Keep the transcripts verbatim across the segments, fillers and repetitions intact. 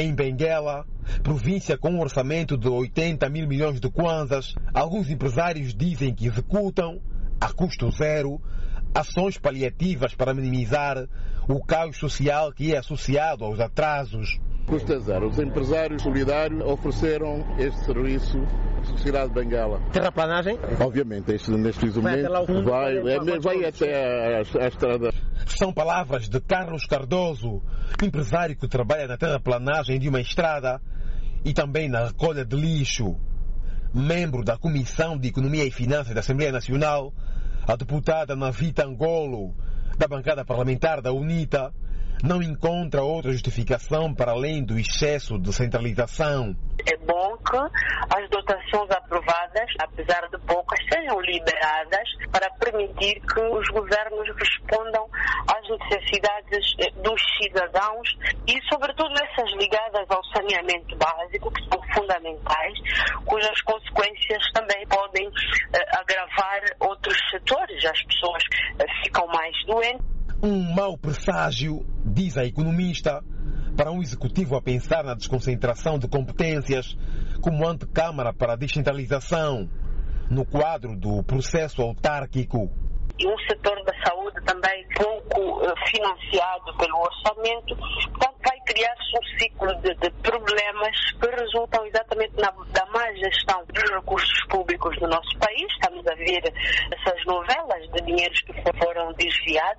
Em Benguela, província com um orçamento de oitenta mil milhões de kwanzas, alguns empresários dizem que executam, a custo zero, ações paliativas para minimizar o caos social que é associado aos atrasos. Custa zero. Os empresários solidários ofereceram este serviço à sociedade de Benguela. Terraplanagem? Obviamente, este, neste momento vai, vai, vai até a, a estrada. São palavras de Carlos Cardoso, empresário que trabalha na terraplanagem de uma estrada e também na recolha de lixo. Membro da Comissão de Economia e Finanças da Assembleia Nacional, a deputada Navita Angolo, da bancada parlamentar da UNITA, não encontra outra justificação para além do excesso de centralização. É bom que as dotações aprovadas, apesar de poucas, sejam liberadas para permitir que os governos respondam às necessidades dos cidadãos e, sobretudo, essas ligadas ao saneamento básico, que são fundamentais, cujas consequências também podem eh, agravar outros setores. As pessoas eh, ficam mais doentes. Um mau presságio, diz a economista, para um executivo a pensar na desconcentração de competências como antecâmara para a descentralização, no quadro do processo autárquico. E um setor da saúde também pouco financiado pelo orçamento, portanto vai criar-se um ciclo de, de problemas que resultam exatamente na, da má gestão dos recursos públicos do nosso país. Estamos a ver essas novelas de dinheiros que foram desviados.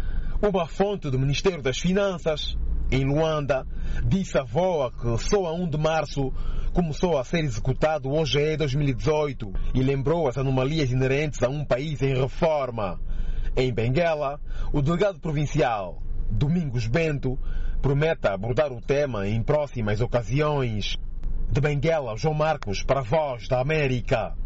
Uma fonte do Ministério das Finanças, em Luanda, disse à VOA que só a primeiro de março começou a ser executado o O G E dois mil e dezoito e lembrou as anomalias inerentes a um país em reforma. Em Benguela, o delegado provincial, Domingos Bento, promete abordar o tema em próximas ocasiões. De Benguela, João Marcos, para a Voz da América.